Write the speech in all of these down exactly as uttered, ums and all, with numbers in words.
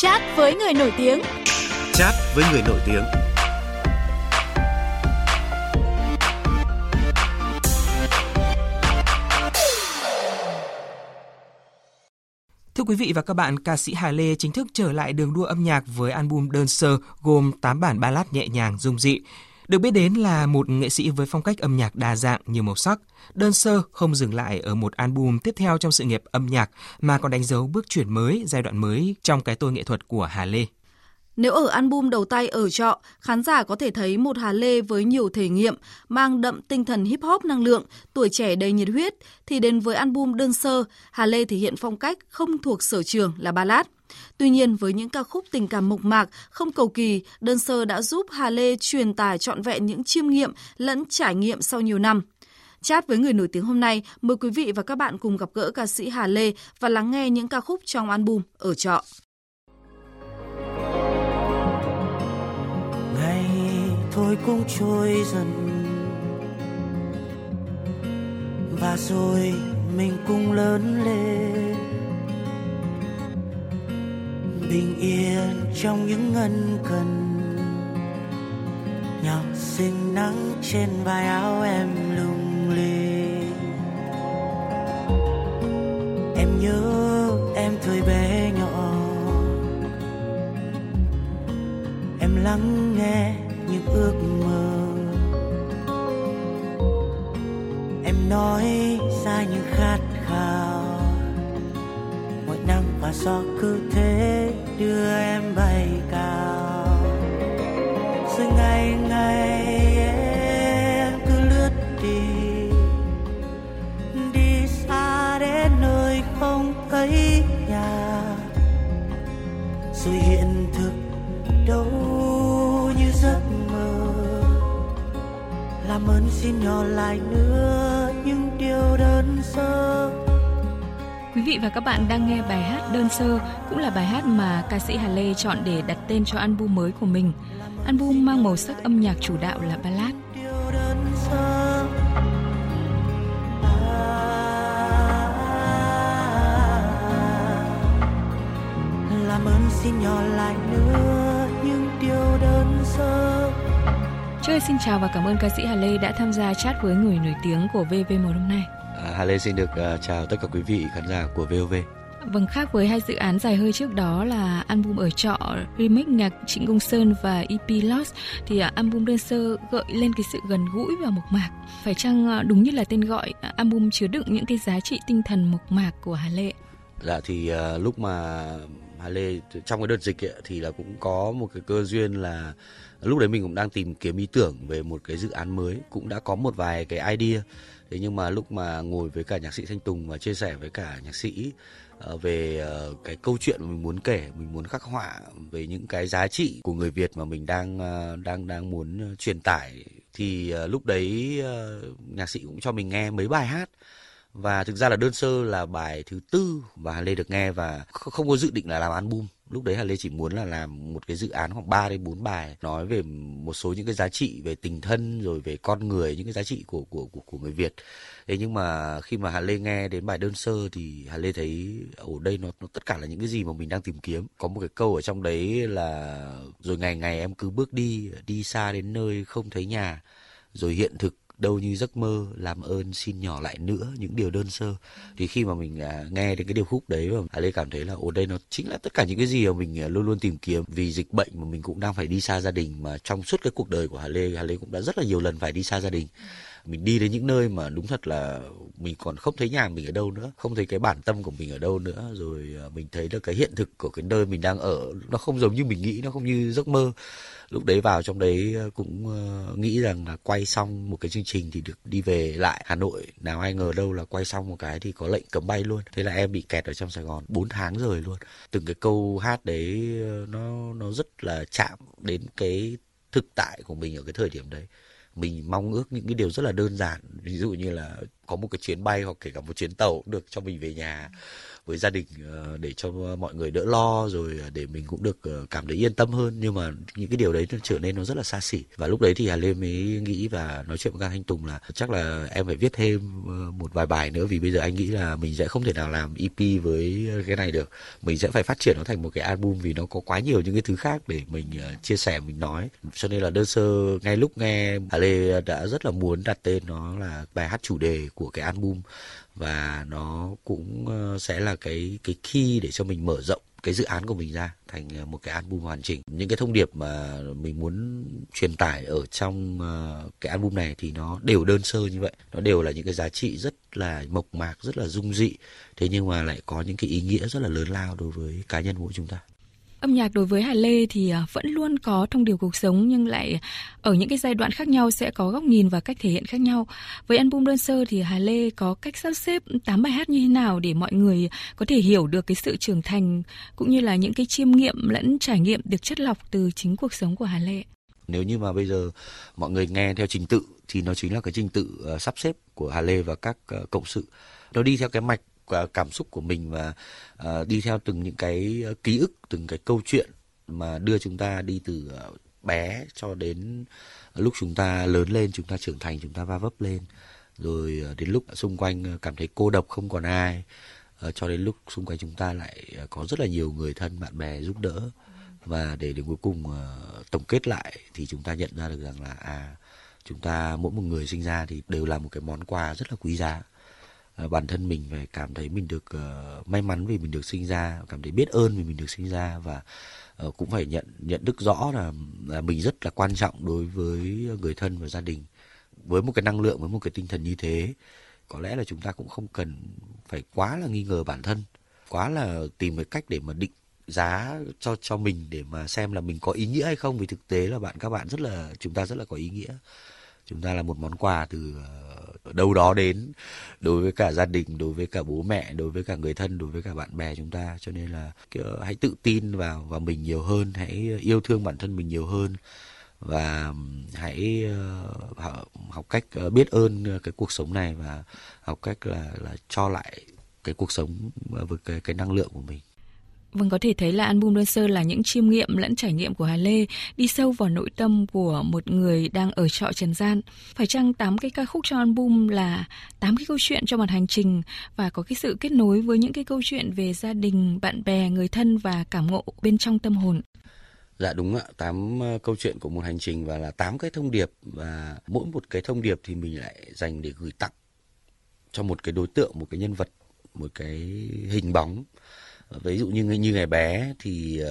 Chat với người nổi tiếng. Chat với người nổi tiếng. Thưa quý vị và các bạn, ca sĩ Hà Lê chính thức trở lại đường đua âm nhạc với album đơn sơ gồm tám bản ballad nhẹ nhàng dung dị. Được biết đến là một nghệ sĩ với phong cách âm nhạc đa dạng, nhiều màu sắc. Đơn sơ không dừng lại ở một album tiếp theo trong sự nghiệp âm nhạc mà còn đánh dấu bước chuyển mới, giai đoạn mới trong cái tôi nghệ thuật của Hà Lê. Nếu ở album đầu tay Ở Trọ, khán giả có thể thấy một Hà Lê với nhiều thể nghiệm, mang đậm tinh thần hip hop năng lượng, tuổi trẻ đầy nhiệt huyết, thì đến với album đơn sơ, Hà Lê thể hiện phong cách không thuộc sở trường là ballad. Tuy nhiên, với những ca khúc tình cảm mộc mạc, không cầu kỳ, đơn sơ đã giúp Hà Lê truyền tải trọn vẹn những chiêm nghiệm lẫn trải nghiệm sau nhiều năm. Chat với người nổi tiếng hôm nay, mời quý vị và các bạn cùng gặp gỡ ca sĩ Hà Lê và lắng nghe những ca khúc trong album Ở Trọ. Ngày thôi cũng trôi dần, và rồi mình cũng lớn lên, bình yên trong những ân cần, nhỏ xinh nắng trên vai áo em lung linh. Em nhớ em thời bé nhỏ, em lắng nghe những ước mơ, em nói ra những khát khao, mỗi nắng và gió cứ thế đưa em bay cao. Rồi ngày ngày em cứ lướt đi, đi xa đến nơi không thấy nhà, rồi hiện thực đâu như giấc mơ. Làm ơn xin nhỏ lại nữa những điều đơn sơ. Quý vị và các bạn đang nghe bài hát Đơn sơ, cũng là bài hát mà ca sĩ Hà Lê chọn để đặt tên cho album mới của mình. Album mang màu sắc âm nhạc chủ đạo là ballad. Làm ơn xin nhỏ lại nữa những điều đơn sơ. Chơi xin chào và cảm ơn ca sĩ Hà Lê đã tham gia chat với người nổi tiếng của vê o vê một hôm nay. À, Hà Lê xin được uh, chào tất cả quý vị khán giả của vê o vê. Vâng, khác với hai dự án dài hơi trước đó là album Ở Trọ, remix nhạc Trịnh Công Sơn và e pê Lost, thì uh, album đơn sơ gợi lên cái sự gần gũi và mộc mạc. Phải chăng uh, đúng như là tên gọi, uh, album chứa đựng những cái giá trị tinh thần mộc mạc của Hà Lê? Dạ thì uh, lúc mà Hà Lê trong cái đợt dịch ấy, thì là cũng có một cái cơ duyên là lúc đấy mình cũng đang tìm kiếm ý tưởng về một cái dự án mới, cũng đã có một vài cái idea. Thế nhưng mà lúc mà ngồi với cả nhạc sĩ Thanh Tùng và chia sẻ với cả nhạc sĩ uh, về uh, cái câu chuyện mà mình muốn kể, mình muốn khắc họa về những cái giá trị của người Việt mà mình đang uh, đang đang muốn truyền tải, thì uh, lúc đấy uh, nhạc sĩ cũng cho mình nghe mấy bài hát. Và thực ra là đơn sơ là bài thứ tư và Hà Lê được nghe, và không có dự định là làm album. Lúc đấy Hà Lê chỉ muốn là làm một cái dự án khoảng ba đến bốn bài nói về một số những cái giá trị về tình thân, rồi về con người, những cái giá trị của của của, của người Việt. Thế nhưng mà khi mà Hà Lê nghe đến bài đơn sơ thì Hà Lê thấy ở đây nó, nó tất cả là những cái gì mà mình đang tìm kiếm. Có một cái câu ở trong đấy là rồi ngày ngày em cứ bước đi, đi xa đến nơi không thấy nhà, rồi hiện thực đâu như giấc mơ, làm ơn xin nhỏ lại nữa những điều đơn sơ. Thì khi mà mình à, nghe đến cái điệp khúc đấy, và Hà Lê cảm thấy là ở đây nó chính là tất cả những cái gì mà mình à, luôn luôn tìm kiếm. Vì dịch bệnh mà mình cũng đang phải đi xa gia đình, mà trong suốt cái cuộc đời của Hà Lê, Hà Lê cũng đã rất là nhiều lần phải đi xa gia đình. Mình đi đến những nơi mà đúng thật là mình còn không thấy nhà mình ở đâu nữa, không thấy cái bản tâm của mình ở đâu nữa. Rồi à, mình thấy được cái hiện thực của cái nơi mình đang ở nó không giống như mình nghĩ, nó không như giấc mơ. Lúc đấy vào trong đấy cũng uh, nghĩ rằng là quay xong một cái chương trình thì được đi về lại Hà Nội. Nào ai ngờ đâu là quay xong một cái thì có lệnh cấm bay luôn. Thế là em bị kẹt ở trong Sài Gòn bốn tháng rồi luôn. Từng cái câu hát đấy nó nó rất là chạm đến cái thực tại của mình ở cái thời điểm đấy. Mình mong ước những cái điều rất là đơn giản. Ví dụ như là có một cái chuyến bay hoặc kể cả một chuyến tàu cũng được cho mình về nhà với gia đình, để cho mọi người đỡ lo, rồi để mình cũng được cảm thấy yên tâm hơn. Nhưng mà những cái điều đấy nó trở nên nó rất là xa xỉ. Và lúc đấy thì Hà Lê mới nghĩ và nói chuyện với Thanh Tùng là chắc là em phải viết thêm một vài bài nữa, vì bây giờ anh nghĩ là mình sẽ không thể nào làm e pê với cái này được. Mình sẽ phải phát triển nó thành một cái album, vì nó có quá nhiều những cái thứ khác để mình chia sẻ, mình nói. Cho nên là đơn sơ ngay lúc nghe, Hà Lê đã rất là muốn đặt tên nó là bài hát chủ đề của cái album, và nó cũng sẽ là cái cái key để cho mình mở rộng cái dự án của mình ra thành một cái album hoàn chỉnh. Những cái thông điệp mà mình muốn truyền tải ở trong cái album này thì nó đều đơn sơ như vậy, nó đều là những cái giá trị rất là mộc mạc, rất là dung dị, thế nhưng mà lại có những cái ý nghĩa rất là lớn lao đối với cá nhân mỗi chúng ta. Âm nhạc đối với Hà Lê thì vẫn luôn có thông điệp cuộc sống, nhưng lại ở những cái giai đoạn khác nhau sẽ có góc nhìn và cách thể hiện khác nhau. Với album đơn sơ thì Hà Lê có cách sắp xếp tám bài hát như thế nào để mọi người có thể hiểu được cái sự trưởng thành cũng như là những cái chiêm nghiệm lẫn trải nghiệm được chất lọc từ chính cuộc sống của Hà Lê? Nếu như mà bây giờ mọi người nghe theo trình tự thì nó chính là cái trình tự uh, sắp xếp của Hà Lê và các uh, cộng sự. Nó đi theo cái mạch cảm xúc của mình và uh, đi theo từng những cái ký ức, từng cái câu chuyện mà đưa chúng ta đi từ uh, bé cho đến lúc chúng ta lớn lên, chúng ta trưởng thành, chúng ta va vấp lên, rồi uh, đến lúc xung quanh cảm thấy cô độc không còn ai, uh, cho đến lúc xung quanh chúng ta lại uh, có rất là nhiều người thân, bạn bè giúp đỡ. Và để đến cuối cùng uh, tổng kết lại thì chúng ta nhận ra được rằng là à chúng ta mỗi một người sinh ra thì đều là một cái món quà rất là quý giá. Uh, bản thân mình phải cảm thấy mình được uh, may mắn vì mình được sinh ra, cảm thấy biết ơn vì mình được sinh ra, và uh, cũng phải nhận nhận thức rõ là, là mình rất là quan trọng đối với người thân và gia đình. Với một cái năng lượng, với một cái tinh thần như thế, có lẽ là chúng ta cũng không cần phải quá là nghi ngờ bản thân, quá là tìm cái cách để mà định giá cho cho mình để mà xem là mình có ý nghĩa hay không, vì thực tế là bạn các bạn rất là chúng ta rất là có ý nghĩa. Chúng ta là một món quà từ uh, đâu đó đến đối với cả gia đình, đối với cả bố mẹ, đối với cả người thân, đối với cả bạn bè chúng ta. Cho nên là uh, hãy tự tin vào vào mình nhiều hơn, hãy yêu thương bản thân mình nhiều hơn, và hãy uh, học cách uh, biết ơn cái cuộc sống này, và học cách là là cho lại cái cuộc sống với cái cái năng lượng của mình. Vâng, có thể thấy là album đơn sơ là những chiêm nghiệm lẫn trải nghiệm của Hà Lê đi sâu vào nội tâm của một người đang ở trọ trần gian. Phải chăng tám cái ca khúc trong album là tám cái câu chuyện cho một hành trình và có cái sự kết nối với những cái câu chuyện về gia đình, bạn bè, người thân và cảm ngộ bên trong tâm hồn? Dạ đúng ạ, tám câu chuyện của một hành trình và là tám cái thông điệp, và mỗi một cái thông điệp thì mình lại dành để gửi tặng cho một cái đối tượng, một cái nhân vật, một cái hình bóng. Ví dụ như như ngày bé thì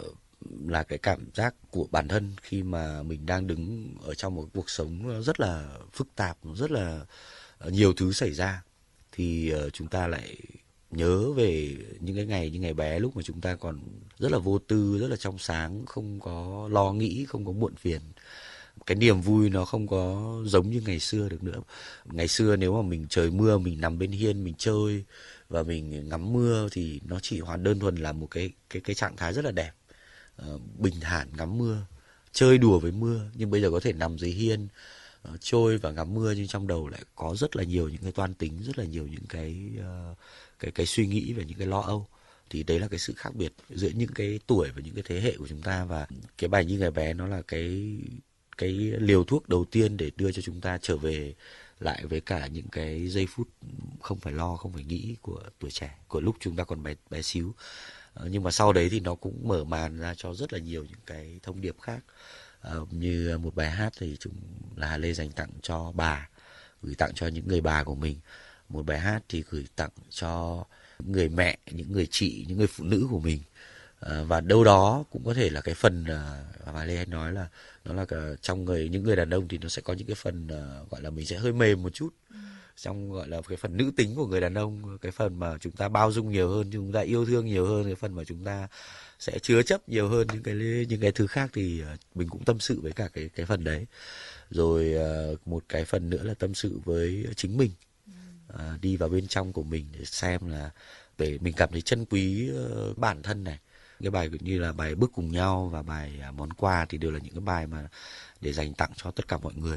uh, là cái cảm giác của bản thân khi mà mình đang đứng ở trong một cuộc sống rất là phức tạp, rất là uh, nhiều thứ xảy ra, thì uh, chúng ta lại nhớ về những cái ngày như ngày bé, lúc mà chúng ta còn rất là vô tư, rất là trong sáng, không có lo nghĩ, không có muộn phiền. Cái niềm vui nó không có giống như ngày xưa được nữa. Ngày xưa nếu mà mình trời mưa, mình nằm bên hiên, mình chơi và mình ngắm mưa thì nó chỉ hoàn đơn thuần là một cái cái cái trạng thái rất là đẹp, uh, bình thản ngắm mưa, chơi đùa với mưa. Nhưng bây giờ có thể nằm dưới hiên, uh, trôi và ngắm mưa, nhưng trong đầu lại có rất là nhiều những cái toan tính, rất là nhiều những cái uh, cái cái suy nghĩ và những cái lo âu. Thì đấy là cái sự khác biệt giữa những cái tuổi và những cái thế hệ của chúng ta. Và cái bài Như Ngày Bé nó là cái cái liều thuốc đầu tiên để đưa cho chúng ta trở về lại với cả những cái giây phút không phải lo, không phải nghĩ của tuổi trẻ, của lúc chúng ta còn bé bé xíu. Ờ, nhưng mà sau đấy thì nó cũng mở màn ra cho rất là nhiều những cái thông điệp khác. Ờ, như một bài hát thì chúng là Hà Lê dành tặng cho bà, gửi tặng cho những người bà của mình. Một bài hát thì gửi tặng cho những người mẹ, những người chị, những người phụ nữ của mình. À, và đâu đó cũng có thể là cái phần uh, Hà Lê hay nói là nó là cả, trong người những người đàn ông thì nó sẽ có những cái phần uh, gọi là mình sẽ hơi mềm một chút, ừ. trong gọi là cái phần nữ tính của người đàn ông, cái phần mà chúng ta bao dung nhiều hơn, chúng ta yêu thương nhiều hơn, cái phần mà chúng ta sẽ chứa chấp nhiều hơn những cái những cái thứ khác, thì uh, mình cũng tâm sự với cả cái cái phần đấy. Rồi uh, một cái phần nữa là tâm sự với chính mình, uh, đi vào bên trong của mình để xem là để mình cảm thấy trân quý uh, bản thân này. Cái bài như là bài Bước Cùng Nhau và bài Món Quà thì đều là những cái bài mà để dành tặng cho tất cả mọi người.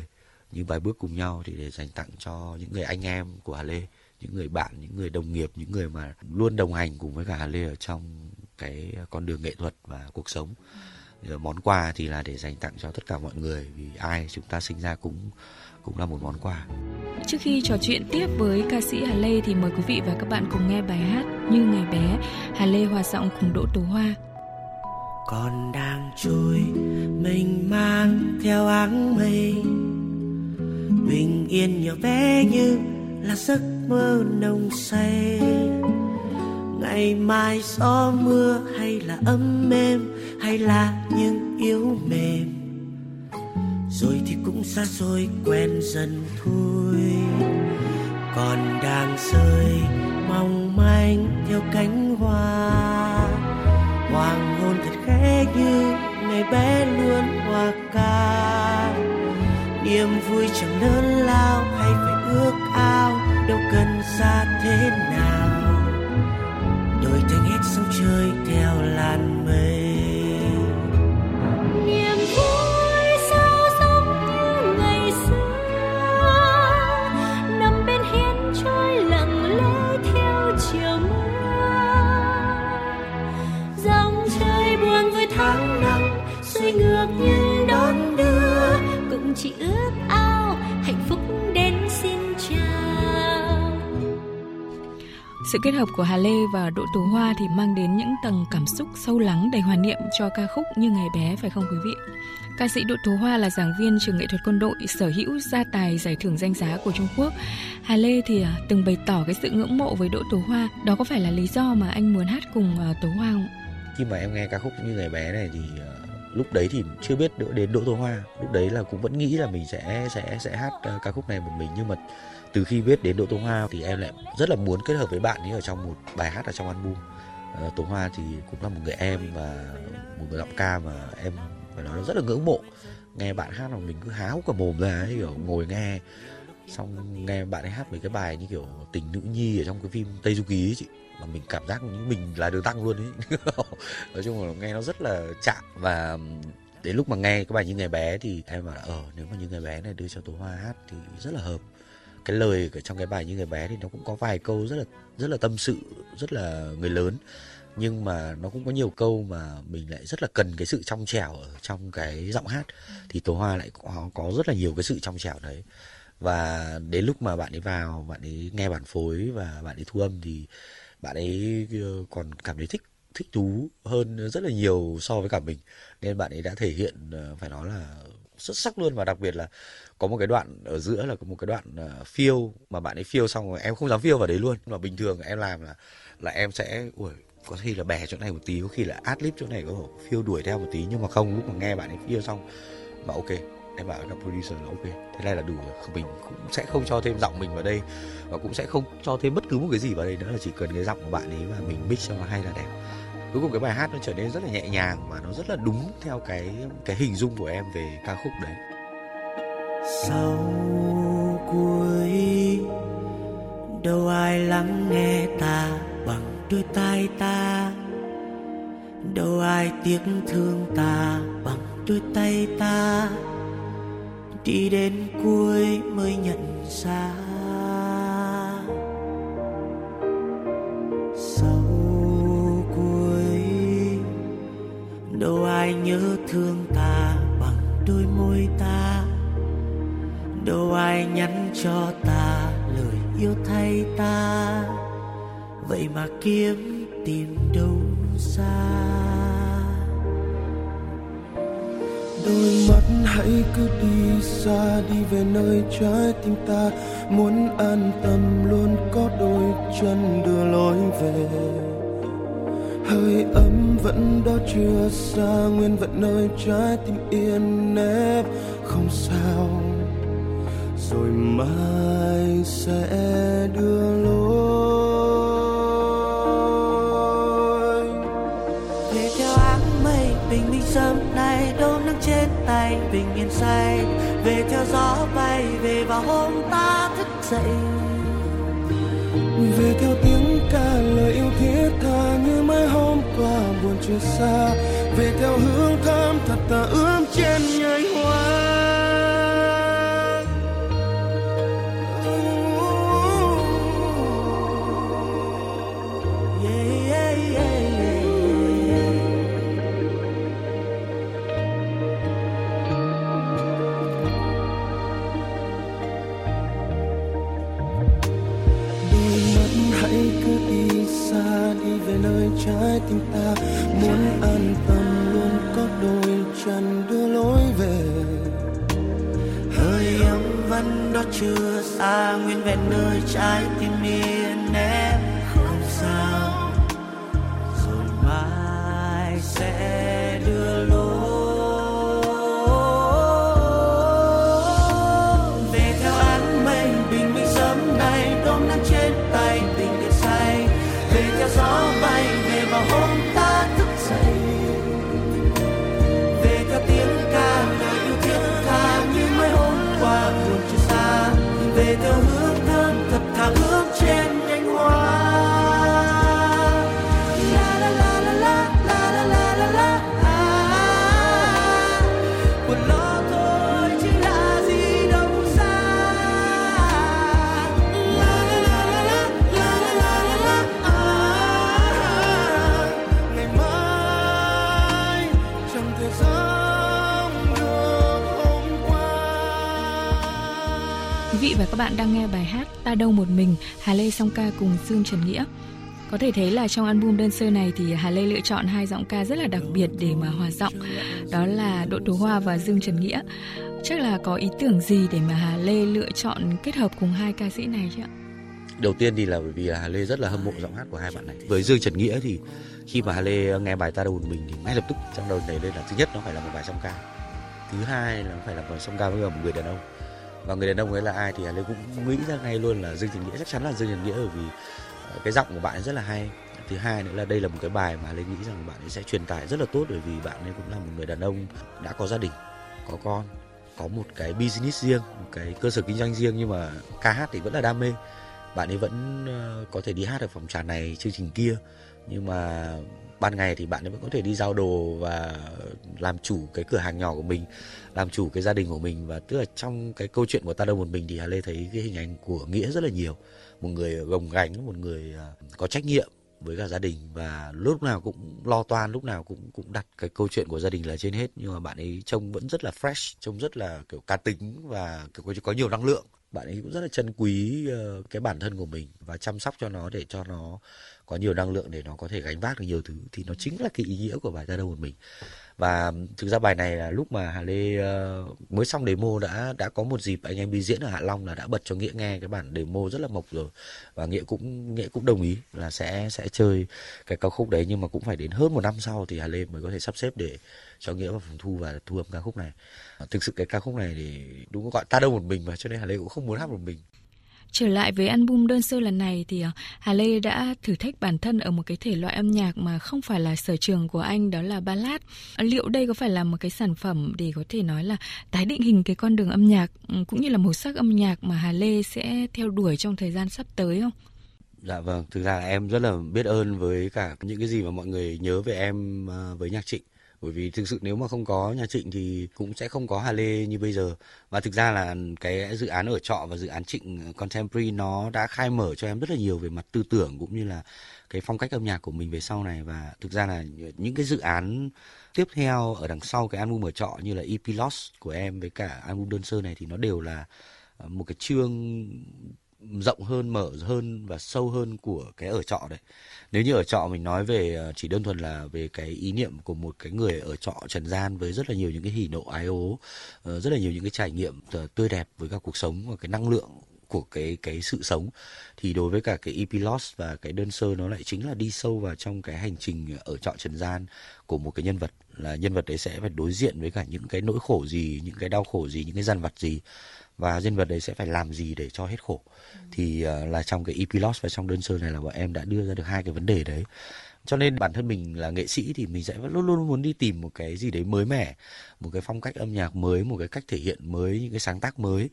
như bài bước cùng nhau thì để dành tặng cho những người anh em của Hà Lê, những người bạn, những người đồng nghiệp, những người mà luôn đồng hành cùng với cả Hà Lê ở trong cái con đường nghệ thuật và cuộc sống. Món quà thì là để dành tặng cho tất cả mọi người, vì ai chúng ta sinh ra cũng cũng là một món quà. Trước khi trò chuyện tiếp với ca sĩ Hà Lê thì mời quý vị và các bạn cùng nghe bài hát Như Ngày Bé, Hà Lê hòa giọng cùng Đỗ Tố Hoa. Còn đang trôi mênh mang theo áng mây, bình yên nhỏ bé như là giấc mơ nồng say. Ngày mai gió mưa hay là ấm êm, hay là những yếu mềm, rồi thì cũng xa xôi quen dần thôi. Còn đang rơi mong manh theo cánh hoa, hoàng hôn thật khẽ như ngày bé luôn hòa ca. Niềm vui chẳng lớn lao hay phải ước ao, đâu cần xa thế nào, đổi thành hết sóng trời theo làn mây. Niềm vui sao giống như ngày xưa, nằm bên hiên trôi lặng lẽ theo chiều mưa. Dòng trời buồn với tháng năm xuôi ngược nhưng đón đưa, cũng chỉ ước ao hạnh phúc đến xin chào. Sự kết hợp của Hà Lê và Đỗ Tố Hoa thì mang đến những tầng cảm xúc sâu lắng đầy hoài niệm cho ca khúc Như Ngày Bé, phải không quý vị? Ca sĩ Đỗ Tố Hoa là giảng viên trường nghệ thuật quân đội, sở hữu gia tài giải thưởng danh giá của Trung Quốc. Hà Lê thì từng bày tỏ cái sự ngưỡng mộ với Đỗ Tố Hoa. Đó có phải là lý do mà anh muốn hát cùng Tố Hoa không? Khi mà em nghe ca khúc Như Ngày Bé này thì uh, lúc đấy thì chưa biết đến Đỗ Tố Hoa. Lúc đấy là cũng vẫn nghĩ là mình sẽ sẽ sẽ hát uh, ca khúc này một mình, nhưng mà từ khi biết đến Đỗ Tố Hoa thì em lại rất là muốn kết hợp với bạn ấy ở trong một bài hát ở trong album. Uh, Tố Hoa thì cũng là một người em và một người giọng ca mà em phải nói là rất là ngưỡng mộ. Nghe bạn hát mà mình cứ há hốc cả mồm ra ấy, kiểu ngồi nghe, xong nghe bạn ấy hát mấy cái bài như kiểu Tình Nữ Nhi ở trong cái phim Tây Du Ký ấy chị, mà mình cảm giác như mình là Đường Tăng luôn ấy. Nói chung là nghe nó rất là chạm. Và đến lúc mà nghe cái bài Như Ngày Bé thì em bảo là ờ nếu mà Như Ngày Bé này đưa cho Tố Hoa hát thì rất là hợp. Cái lời ở trong cái bài Như Ngày Bé thì nó cũng có vài câu rất là rất là tâm sự, rất là người lớn, nhưng mà nó cũng có nhiều câu mà mình lại rất là cần cái sự trong trẻo ở trong cái giọng hát, thì Tố Hoa lại có, có rất là nhiều cái sự trong trẻo đấy. Và đến lúc mà bạn ấy vào, bạn ấy nghe bản phối và bạn ấy thu âm thì bạn ấy còn cảm thấy thích thích thú hơn rất là nhiều so với cả mình, nên bạn ấy đã thể hiện phải nói là xuất sắc luôn. Và đặc biệt là có một cái đoạn ở giữa là có một cái đoạn phiêu mà bạn ấy phiêu xong rồi em không dám phiêu vào đấy luôn, mà bình thường em làm là là em sẽ ui, có khi là bè chỗ này một tí, có khi là ad-lib chỗ này, có phiêu đuổi theo một tí, nhưng mà không, lúc mà nghe bạn ấy phiêu xong mà ok, em bảoกับproducer là ok, thế này là đủ rồi, mình cũng sẽ không cho thêm giọng mình vào đây và cũng sẽ không cho thêm bất cứ một cái gì vào đây nữa, là chỉ cần cái giọng của bạn ấy và mình mix cho nó hay là đẹp. Cuối cùng cái bài hát nó trở nên rất là nhẹ nhàng và nó rất là đúng theo cái cái hình dung của em về ca khúc đấy. Sau cuối đâu ai lắng nghe ta bằng đôi tai ta, đâu ai tiếc thương ta bằng đôi tay ta, đi đến cuối mới nhận ra. Sau cuối đâu ai nhớ thương ta bằng đôi môi ta, đâu ai nhắn cho ta lời yêu thay ta, vậy mà kiếm tìm đâu ra. Đôi mắt hãy cứ đi xa, đi về nơi trái tim ta muốn an tâm, luôn có đôi chân đưa lối về. Hơi ấm vẫn đó chưa xa, nguyên vẹn nơi trái tim yên nếp không sao, rồi mai sẽ đưa lối. Về theo áng mây bình minh sớm nay, đâu nắng trên tay bình yên say. Về theo gió bay về vào hôm ta thức dậy. Về theo tiếng ca lời yêu thiết tha như mấy hôm qua buồn chưa xa. Về theo hướng thơm thật tà ướm trên nhành hoa. cứ đi xa đi về nơi trái tim ta muốn an tâm luôn có đôi chân đưa lối về. Hơi ấm vẫn đó chưa xa nguyên vẹn nơi trái tim yên em không sao, rồi mai sẽ đưa lối về theo áng mây bình minh sớm nay đom nắng trên tay tình điện say, về theo gió bay về vào hôm ta thức dậy, về theo tiếng ca lời yêu thiết tha như mấy hôm qua buồn chưa xa, về theo hướng thơm thật thà bước trên nhánh hoa. La la la la la la la la la à, buồn lo thôi chứ là gì đâu xa. La la la la la la la la à, ngày mai chẳng thể sống được hôm qua. Quý vị và các bạn đang nghe bài hát Ta Đâu Một Mình, Hà Lê song ca cùng Dương Trần Nghĩa. Có thể thấy là trong album đơn sơ này thì Hà Lê lựa chọn hai giọng ca rất là đặc biệt để mà hòa giọng, đó là Đỗ Tố Hoa và Dương Trần Nghĩa. Chắc là có ý tưởng gì để mà Hà Lê lựa chọn kết hợp cùng hai ca sĩ này chứ ạ? Đầu tiên thì là bởi vì là Hà Lê rất là hâm mộ giọng hát của hai bạn này. Với Dương Trần Nghĩa thì khi mà Hà Lê nghe bài Ta Đâu Một Mình thì ngay lập tức trong đầu nảy lên là thứ nhất nó phải là một bài song ca, thứ hai là nó phải là một song ca với một người đàn ông. Và người đàn ông ấy là ai thì Hà Lê cũng nghĩ ra ngay luôn là Dương Trần Nghĩa, chắc chắn là Dương Trần Nghĩa, bởi vì cái giọng của bạn ấy rất là hay. Thứ hai nữa là đây là một cái bài mà Hà Lê nghĩ rằng bạn ấy sẽ truyền tải rất là tốt, bởi vì bạn ấy cũng là một người đàn ông đã có gia đình, có con, có một cái business riêng, một cái cơ sở kinh doanh riêng, nhưng mà ca hát thì vẫn là đam mê. Bạn ấy vẫn có thể đi hát ở phòng trà này, chương trình kia, nhưng mà ban ngày thì bạn ấy vẫn có thể đi giao đồ và làm chủ cái cửa hàng nhỏ của mình, làm chủ cái gia đình của mình. Và tức là trong cái câu chuyện của Ta Đâu Một Mình thì Hà Lê thấy cái hình ảnh của Nghĩa rất là nhiều. Một người gồng gánh, một người có trách nhiệm với cả gia đình, và lúc nào cũng lo toan, lúc nào cũng cũng đặt cái câu chuyện của gia đình là trên hết. Nhưng mà bạn ấy trông vẫn rất là fresh, trông rất là kiểu cá tính và có, có nhiều năng lượng. Bạn ấy cũng rất là trân quý uh, cái bản thân của mình và chăm sóc cho nó để cho nó có nhiều năng lượng để nó có thể gánh vác được nhiều thứ. Thì nó chính là cái ý nghĩa của bài Ta Đâu Một Mình. Và thực ra bài này là lúc mà Hà Lê uh, mới xong demo đã đã có một dịp anh em đi diễn ở Hạ Long là đã bật cho Nghĩa nghe cái bản demo rất là mộc rồi, và Nghĩa cũng Nghĩa cũng đồng ý là sẽ sẽ chơi cái ca khúc đấy, nhưng mà cũng phải đến hơn một năm sau thì Hà Lê mới có thể sắp xếp để cho Nghĩa vào phòng thu và thu âm ca khúc này. Thực sự cái ca khúc này thì đúng gọi Ta Đâu Một Mình mà, cho nên Hà Lê cũng không muốn hát một mình. Trở lại với album đơn sơ lần này thì Hà Lê đã thử thách bản thân ở một cái thể loại âm nhạc mà không phải là sở trường của anh, đó là ballad. Liệu đây có phải là một cái sản phẩm để có thể nói là tái định hình cái con đường âm nhạc cũng như là màu sắc âm nhạc mà Hà Lê sẽ theo đuổi trong thời gian sắp tới không? Dạ vâng, thực ra là em rất là biết ơn với cả những cái gì mà mọi người nhớ về em với Nhạc Trịnh. Bởi vì thực sự nếu mà không có Nhạc Trịnh thì cũng sẽ không có Hà Lê như bây giờ. Và thực ra là cái dự án Ở Trọ và dự án Trịnh Contemporary nó đã khai mở cho em rất là nhiều về mặt tư tưởng cũng như là cái phong cách âm nhạc của mình về sau này. Và thực ra là những cái dự án tiếp theo ở đằng sau cái album Ở Trọ như là e pê Lost của em với cả album đơn sơ này thì nó đều là một cái chương rộng hơn, mở hơn và sâu hơn của cái Ở Trọ đấy. Nếu như Ở Trọ mình nói về chỉ đơn thuần là về cái ý niệm của một cái người ở trọ trần gian với rất là nhiều những cái hỉ nộ ái ố, rất là nhiều những cái trải nghiệm tươi đẹp với cả cuộc sống và cái năng lượng của cái cái sự sống, thì đối với cả cái e pê Lost và cái đơn sơ nó lại chính là đi sâu vào trong cái hành trình ở trọ trần gian của một cái nhân vật, là nhân vật đấy sẽ phải đối diện với cả những cái nỗi khổ gì, những cái đau khổ gì, những cái dằn vặt gì, và nhân vật đấy sẽ phải làm gì để cho hết khổ. Ừ. Thì uh, là trong cái e pê Lost và trong đơn sơ này là bọn em đã đưa ra được hai cái vấn đề đấy. Cho nên bản thân mình là nghệ sĩ thì mình sẽ luôn luôn muốn đi tìm một cái gì đấy mới mẻ, một cái phong cách âm nhạc mới, một cái cách thể hiện mới, những cái sáng tác mới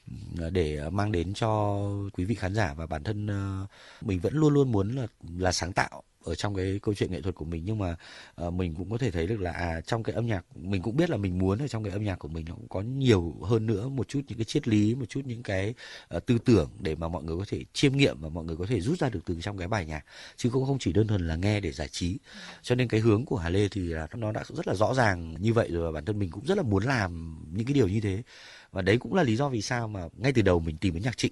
để mang đến cho quý vị khán giả. Và bản thân uh, mình vẫn luôn luôn muốn là là sáng tạo ở trong cái câu chuyện nghệ thuật của mình, nhưng mà uh, mình cũng có thể thấy được là à, trong cái âm nhạc mình cũng biết là mình muốn ở trong cái âm nhạc của mình nó cũng có nhiều hơn nữa một chút những cái triết lý, một chút những cái uh, tư tưởng để mà mọi người có thể chiêm nghiệm và mọi người có thể rút ra được từ trong cái bài nhạc, chứ cũng không chỉ đơn thuần là nghe để giải trí. Cho nên cái hướng của Hà Lê thì là nó đã rất là rõ ràng như vậy rồi, và bản thân mình cũng rất là muốn làm những cái điều như thế. Và đấy cũng là lý do vì sao mà ngay từ đầu mình tìm đến Nhạc Trịnh.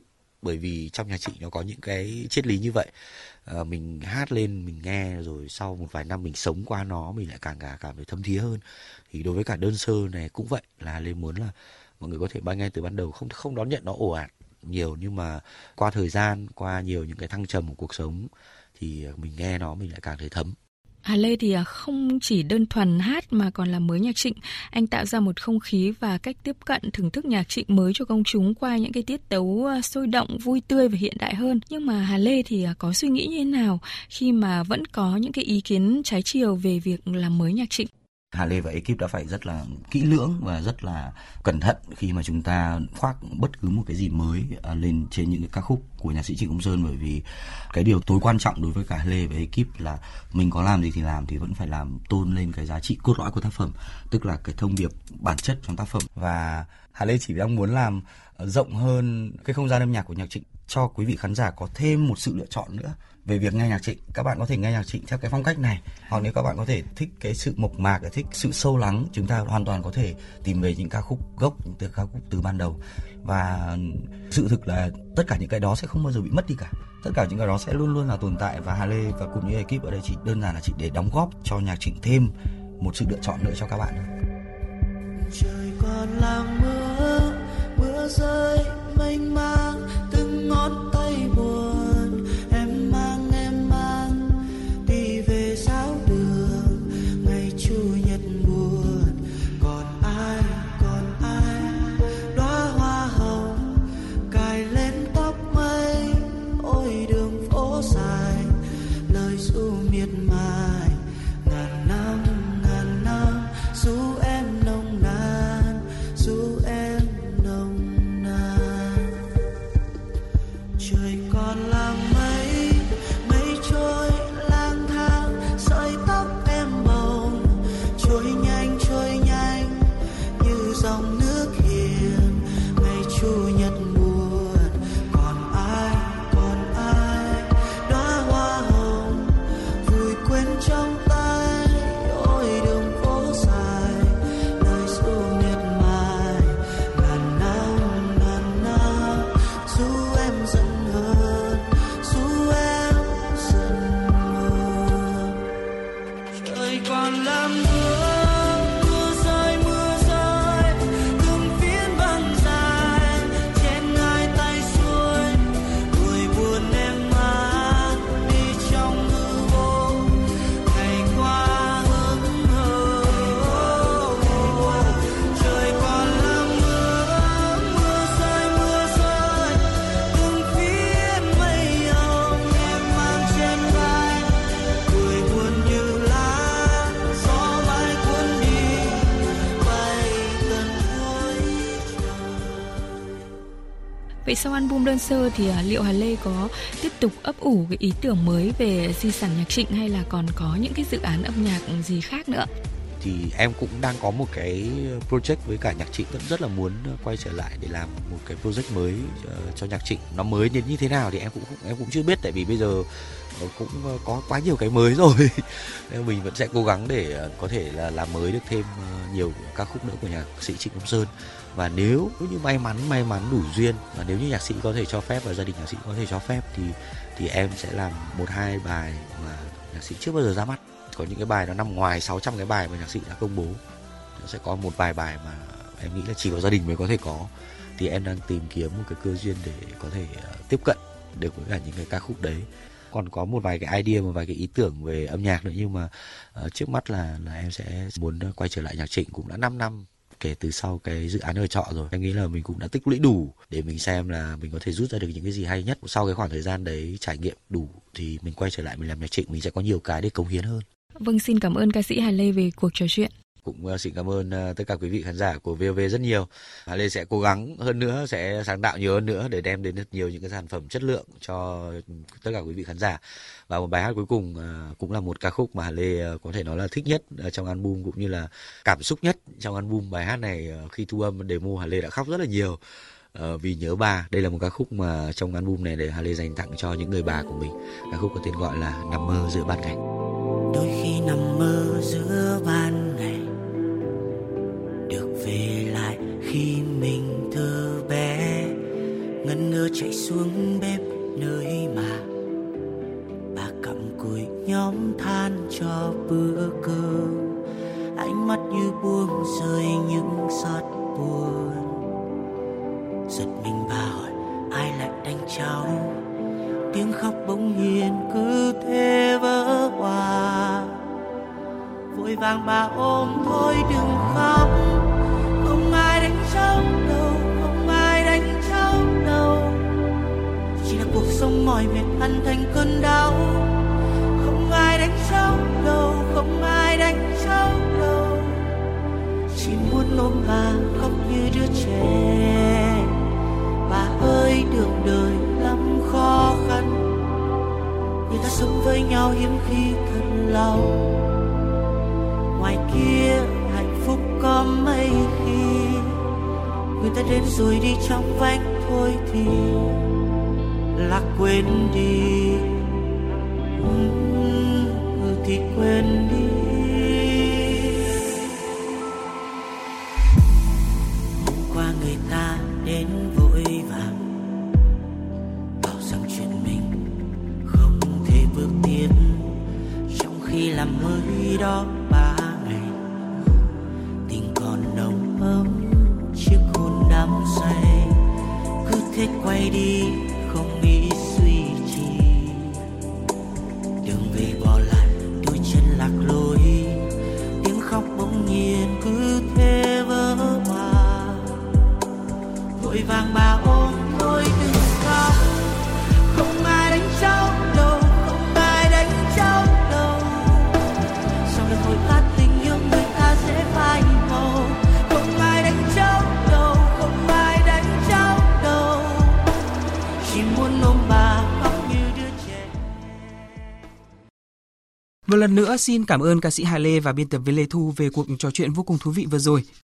bởi vì trong nhạc Trịnh nó có những cái triết lý như vậy. À, mình hát lên mình nghe rồi sau một vài năm mình sống qua nó mình lại càng cả cảm thấy thấm thía hơn. Thì đối với cả đơn sơ này cũng vậy, là Lê muốn là mọi người có thể bay ngay từ ban đầu, không không đón nhận nó ồ ạt nhiều, nhưng mà qua thời gian, qua nhiều những cái thăng trầm của cuộc sống thì mình nghe nó mình lại càng thấy thấm. Hà Lê thì không chỉ đơn thuần hát mà còn là mới nhạc Trịnh. Anh tạo ra một không khí và cách tiếp cận thưởng thức nhạc Trịnh mới cho công chúng qua những cái tiết tấu sôi động, vui tươi và hiện đại hơn. Nhưng mà Hà Lê thì có suy nghĩ như thế nào khi mà vẫn có những cái ý kiến trái chiều về việc làm mới nhạc Trịnh? Hà Lê và ekip đã phải rất là kỹ lưỡng và rất là cẩn thận khi mà chúng ta khoác bất cứ một cái gì mới lên trên những cái ca khúc của nhạc sĩ Trịnh Công Sơn, bởi vì cái điều tối quan trọng đối với cả Hà Lê và ekip là mình có làm gì thì làm thì vẫn phải làm tôn lên cái giá trị cốt lõi của tác phẩm, tức là cái thông điệp bản chất trong tác phẩm. Và Hà Lê chỉ đang muốn làm rộng hơn cái không gian âm nhạc của nhạc Trịnh, cho quý vị khán giả có thêm một sự lựa chọn nữa về việc nghe nhạc Trịnh. Các bạn có thể nghe nhạc Trịnh theo cái phong cách này, hoặc nếu các bạn có thể thích cái sự mộc mạc, thích sự sâu lắng, chúng ta hoàn toàn có thể tìm về những ca khúc gốc, những ca khúc từ ban đầu. Và sự thực là tất cả những cái đó sẽ không bao giờ bị mất đi cả, tất cả những cái đó sẽ luôn luôn là tồn tại. Và Hà Lê và cùng những ekip ở đây chỉ đơn giản là chỉ để đóng góp cho nhạc Trịnh thêm một sự lựa chọn nữa cho các bạn. Trời còn là mưa, mưa rơi mênh mang từng ngón tay buồn, em mang em mang đi về giáo đường ngày chủ nhật buồn. Còn ai còn ai đóa hoa hồng cài lên tóc mây, ôi đường phố dài lời ru miệt mài ngàn năm ngàn năm dù em nồng nàn, dù em nồng nàn. Trời còn là mây, mây trôi lang thang sợi tóc em bồng, trôi nhanh trôi nhanh như dòng nước hiền ngày chủ nhật buồn. Còn ai còn ai đóa hoa hồng vui quên trong tay, ôi đường phố dài lời ru miệt mài ngàn năm ngàn năm dù em giận hờn, dù em giận hờn. Trời còn là mưa, mưa rơi mưa rơi từng phiến băng dài trên hai tay xuôi, buổi buồn em mang đi trong hư vô ngày qua hững hờ. Trời còn là mưa, mưa rơi mưa rơi từng phiến mây hồng em mang trên vai, buổi buồn như lá gió bay cuốn đi bay tận cuối trời. Vậy sau album đơn sơ thì à, liệu Hà Lê có tiếp tục ấp ủ cái ý tưởng mới về di sản nhạc Trịnh hay là còn có những cái dự án âm nhạc gì khác nữa? Thì em cũng đang có một cái project với cả nhạc Trịnh, vẫn rất là muốn quay trở lại để làm một cái project mới uh, cho nhạc Trịnh. Nó mới đến như thế nào thì em cũng em cũng chưa biết, tại vì bây giờ uh, cũng uh, có quá nhiều cái mới rồi. Nên mình vẫn sẽ cố gắng để uh, có thể là làm mới được thêm uh, nhiều ca khúc nữa của nhạc sĩ Trịnh Công Sơn. Và nếu như may mắn may mắn đủ duyên, và nếu như nhạc sĩ có thể cho phép và gia đình nhạc sĩ có thể cho phép thì thì em sẽ làm một hai bài mà nhạc sĩ chưa bao giờ ra mắt. Có những cái bài nó nằm ngoài sáu trăm cái bài mà nhạc sĩ đã công bố. Nó sẽ có một vài bài mà em nghĩ là chỉ có gia đình mới có thể có. Thì em đang tìm kiếm một cái cơ duyên để có thể uh, tiếp cận được với cả những cái ca khúc đấy. Còn có một vài cái idea, một vài cái ý tưởng về âm nhạc nữa, nhưng mà uh, trước mắt là là em sẽ muốn quay trở lại nhạc Trịnh. Cũng đã năm năm kể từ sau cái dự án ở trọ rồi. Em nghĩ là mình cũng đã tích lũy đủ để mình xem là mình có thể rút ra được những cái gì hay nhất. Sau cái khoảng thời gian đấy trải nghiệm đủ thì mình quay trở lại mình làm nhạc Trịnh, mình sẽ có nhiều cái để cống hiến hơn. Vâng, xin cảm ơn ca sĩ Hà Lê về cuộc trò chuyện. Cũng xin cảm ơn tất cả quý vị khán giả của vê o vê rất nhiều. Hà Lê sẽ cố gắng hơn nữa, sẽ sáng tạo nhiều hơn nữa để đem đến rất nhiều những cái sản phẩm chất lượng cho tất cả quý vị khán giả. Và một bài hát cuối cùng cũng là một ca khúc mà Hà Lê có thể nói là thích nhất trong album, cũng như là cảm xúc nhất trong album. Bài hát này khi thu âm demo Hà Lê đã khóc rất là nhiều vì nhớ bà. Đây là một ca khúc mà trong album này để Hà Lê dành tặng cho những người bà của mình. Ca khúc có tên gọi là Nằm mơ giữa ban ngày. Đôi khi nằm mơ giữa ban ngày, được về lại khi mình thơ bé, ngẩn ngơ chạy xuống bếp nơi mà bà cặm cụi nhóm than cho bữa cơm. Ánh mắt như buông rơi những giọt buồn. Giật mình bà hỏi ai lại đánh cháu. Tiếng khóc bỗng nhiên cứ thế vỡ hòa. Vội vàng bà ôm thôi đừng khóc. Không ai đánh cháu đâu, không ai đánh cháu đâu. Chỉ là cuộc sống mỏi mệt ăn thành cơn đau. Không ai đánh cháu đâu, không ai đánh cháu đâu. Chỉ muốn ôm bà khóc như đứa trẻ. Bà ơi đường đời lắm khó khăn. Người ta sống với nhau hiếm khi thật lòng. Ngoài kia hạnh phúc có mấy khi người ta đến rồi đi trong vánh thôi thì là quên đi. Ừ, thì quên đi. Hôm qua người ta đến vội vàng bảo rằng chuyện mình không thể bước tiếp. Trong khi làm mới đó ba ngày tình còn nồng ấm chiếc hôn đắm say. Cứ thế quay đi không nghĩ suy chi. Đường về bỏ lại đôi chân lạc lối. Tiếng khóc bỗng nhiên cứ thế vỡ hòa. Vội vàng bà ôm tôi đừng khóc. Không ai đánh cháu đâu, không ai đánh cháu đâu. Sau lần hồi phát tình yêu người ta sẽ phai màu. Không ai đánh cháu đâu, không ai đánh cháu đâu. Chỉ muốn ôm bà khóc như đứa trẻ. Một lần nữa xin cảm ơn ca sĩ Hà Lê và biên tập viên Lê Thu về cuộc trò chuyện vô cùng thú vị vừa rồi.